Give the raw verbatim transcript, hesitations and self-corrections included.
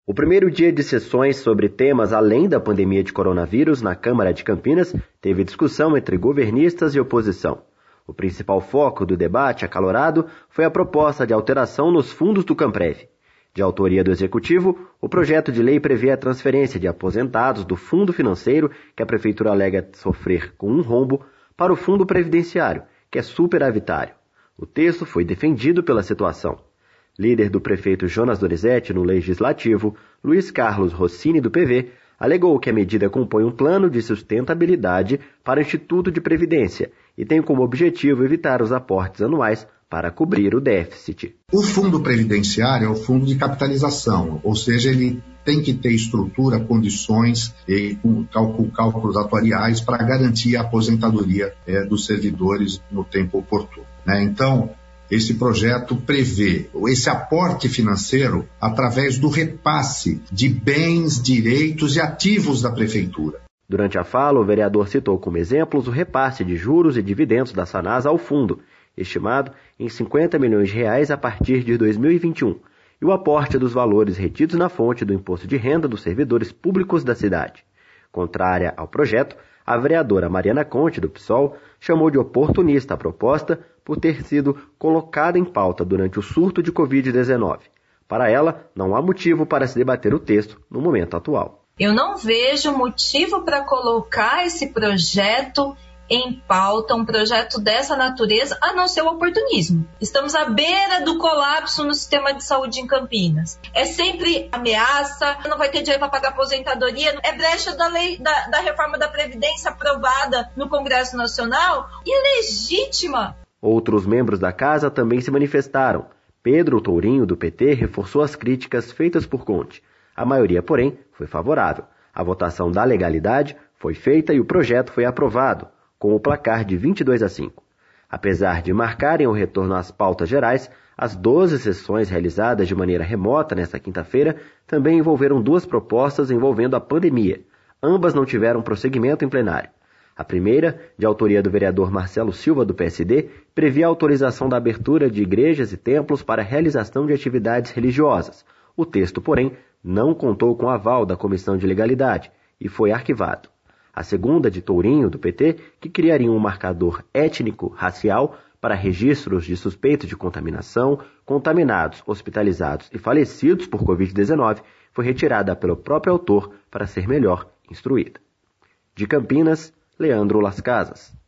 O primeiro dia de sessões sobre temas além da pandemia de coronavírus na Câmara de Campinas teve discussão entre governistas e oposição. O principal foco do debate acalorado foi a proposta de alteração nos fundos do Camprev. De autoria do Executivo, o projeto de lei prevê a transferência de aposentados do fundo financeiro, que a Prefeitura alega sofrer com um rombo, para o fundo previdenciário, que é superavitário. O texto foi defendido pela situação. Líder do prefeito Jonas Donizete no Legislativo, Luiz Carlos Rossini, do P V, alegou que a medida compõe um plano de sustentabilidade para o Instituto de Previdência e tem como objetivo evitar os aportes anuais para cobrir o déficit. O fundo previdenciário é o fundo de capitalização, ou seja, ele tem que ter estrutura, condições e cálculos atuariais para garantir a aposentadoria é, dos servidores no tempo oportuno, né? Então, esse projeto prevê esse aporte financeiro através do repasse de bens, direitos e ativos da Prefeitura. Durante a fala, o vereador citou como exemplos o repasse de juros e dividendos da Sanasa ao fundo, estimado em cinquenta milhões de reais a partir de dois mil e vinte e um, e o aporte dos valores retidos na fonte do imposto de renda dos servidores públicos da cidade. Contrária ao projeto, a vereadora Mariana Conte, do PSOL, chamou de oportunista a proposta por ter sido colocada em pauta durante o surto de covid dezenove. Para ela, não há motivo para se debater o texto no momento atual. Eu não vejo motivo para colocar esse projeto em pauta, um projeto dessa natureza, a não ser o oportunismo. Estamos à beira do colapso no sistema de saúde em Campinas. É sempre ameaça, não vai ter dinheiro para pagar aposentadoria, é brecha da lei da, da reforma da Previdência aprovada no Congresso Nacional, ilegítima. Outros membros da casa também se manifestaram. Pedro Tourinho, do P T, reforçou as críticas feitas por Conte. A maioria, porém, foi favorável. A votação da legalidade foi feita e o projeto foi aprovado, com o placar de vinte e dois a cinco. Apesar de marcarem o retorno às pautas gerais, as doze sessões realizadas de maneira remota nesta quinta-feira também envolveram duas propostas envolvendo a pandemia. Ambas não tiveram prosseguimento em plenário. A primeira, de autoria do vereador Marcelo Silva, do P S D, previa a autorização da abertura de igrejas e templos para a realização de atividades religiosas. O texto, porém, não contou com o aval da Comissão de Legalidade e foi arquivado. A segunda, de Tourinho, do P T, que criaria um marcador étnico-racial para registros de suspeitos de contaminação, contaminados, hospitalizados e falecidos por covid dezenove, foi retirada pelo próprio autor para ser melhor instruída. De Campinas, Leandro Las Casas.